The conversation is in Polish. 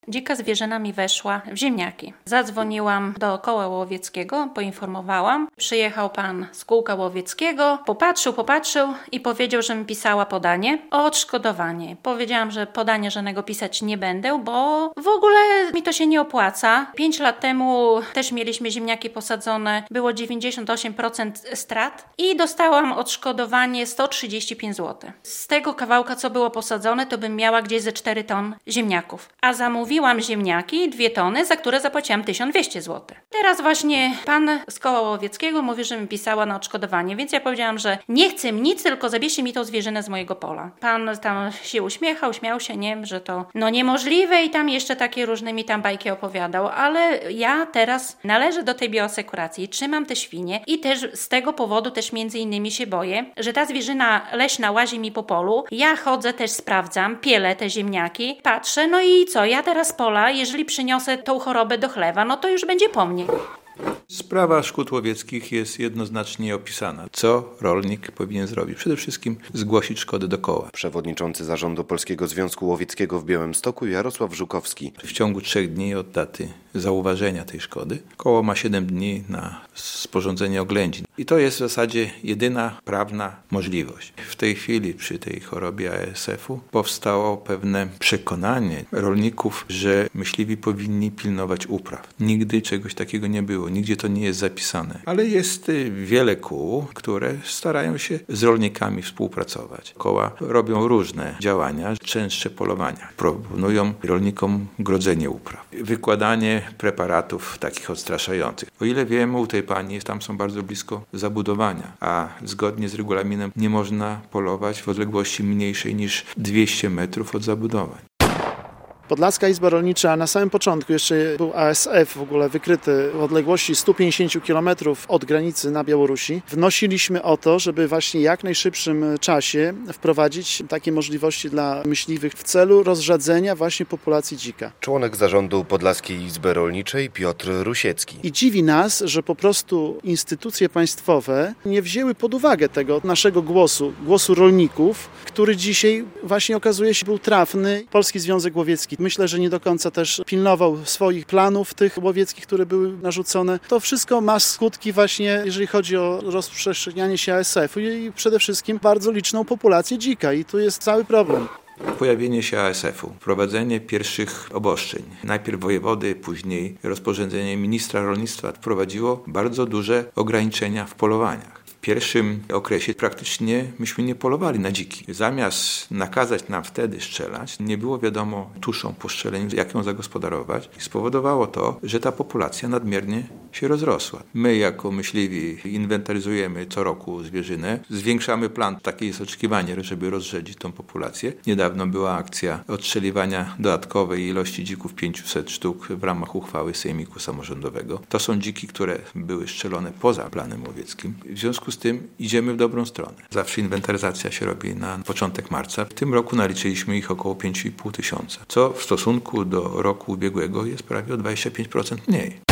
Dzika zwierzyna mi weszła w ziemniaki. Zadzwoniłam do koła łowieckiego, poinformowałam. Przyjechał pan z kółka łowieckiego, popatrzył i powiedział, że mi pisała podanie o odszkodowanie. Powiedziałam, że podania żadnego pisać nie będę, bo w ogóle mi to się nie opłaca. 5 lat temu też mieliśmy ziemniaki posadzone, było 98% strat i dostałam odszkodowanie 135 zł. Z tego kawałka, co było posadzone, to bym miała gdzieś ze 4 ton ziemniaków. A zamówiłam ziemniaki 2 tony, za które zapłaciłam 1200 zł. Teraz właśnie pan z koła łowieckiego mówi, że mi pisała na odszkodowanie, więc ja powiedziałam, że nie chcę nic, tylko zabierzcie mi tą zwierzynę z mojego pola. Pan tam się uśmiechał, śmiał się, nie, że to niemożliwe i tam jeszcze takie różne mi tam bajki opowiadał, ale ja teraz należę do tej bioasekuracji, trzymam te świnie i też z tego powodu też między innymi się boję, że ta zwierzyna leśna łazi mi po polu, ja chodzę też sprawdzam, pielę te ziemniaki, patrzę, no i co, ja teraz pola, jeżeli przyniosę tą chorobę do chlewa, no to już będzie po mnie. Sprawa szkód łowieckich jest jednoznacznie opisana. Co rolnik powinien zrobić? Przede wszystkim zgłosić szkody do koła. Przewodniczący Zarządu Polskiego Związku Łowieckiego w Białymstoku Jarosław Żukowski. W ciągu 3 dni od daty zauważenia tej szkody koło ma 7 dni na sporządzenie oględzin. I to jest w zasadzie jedyna prawna możliwość. W tej chwili przy tej chorobie ASF-u powstało pewne przekonanie rolników, że myśliwi powinni pilnować upraw. Nigdy czegoś takiego nie było. Nigdzie to nie jest zapisane. Ale jest wiele kół, które starają się z rolnikami współpracować. Koła robią różne działania, częstsze polowania. Proponują rolnikom grodzenie upraw. Wykładanie preparatów takich odstraszających. O ile wiemy, u tej pani tam są bardzo blisko zabudowania, a zgodnie z regulaminem nie można polować w odległości mniejszej niż 200 metrów od zabudowań. Podlaska Izba Rolnicza na samym początku jeszcze był ASF w ogóle wykryty w odległości 150 km od granicy na Białorusi. Wnosiliśmy o to, żeby właśnie jak najszybszym czasie wprowadzić takie możliwości dla myśliwych w celu rozrzadzenia właśnie populacji dzika. Członek zarządu Podlaskiej Izby Rolniczej Piotr Rusiecki. I dziwi nas, że po prostu instytucje państwowe nie wzięły pod uwagę tego naszego głosu rolników, który dzisiaj właśnie okazuje się był trafny. Polski Związek Łowiecki myślę, że nie do końca też pilnował swoich planów tych łowieckich, które były narzucone. To wszystko ma skutki właśnie, jeżeli chodzi o rozprzestrzenianie się ASF-u i przede wszystkim bardzo liczną populację dzika i tu jest cały problem. Pojawienie się ASF-u, wprowadzenie pierwszych obostrzeń, najpierw wojewody, później rozporządzenie ministra rolnictwa wprowadziło bardzo duże ograniczenia w polowaniach. W pierwszym okresie praktycznie myśmy nie polowali na dziki. Zamiast nakazać nam wtedy strzelać, nie było wiadomo tuszą po strzeleniu, jak ją zagospodarować. I spowodowało to, że ta populacja nadmiernie się rozrosła. My jako myśliwi inwentaryzujemy co roku zwierzynę, zwiększamy plan, takie jest oczekiwanie, żeby rozrzedzić tą populację. Niedawno była akcja odstrzeliwania dodatkowej ilości dzików 500 sztuk w ramach uchwały Sejmiku Samorządowego. To są dziki, które były strzelone poza planem łowieckim. W związku z tym idziemy w dobrą stronę. Zawsze inwentaryzacja się robi na początek marca. W tym roku naliczyliśmy ich około 5,5 tysiąca, co w stosunku do roku ubiegłego jest prawie o 25% mniej.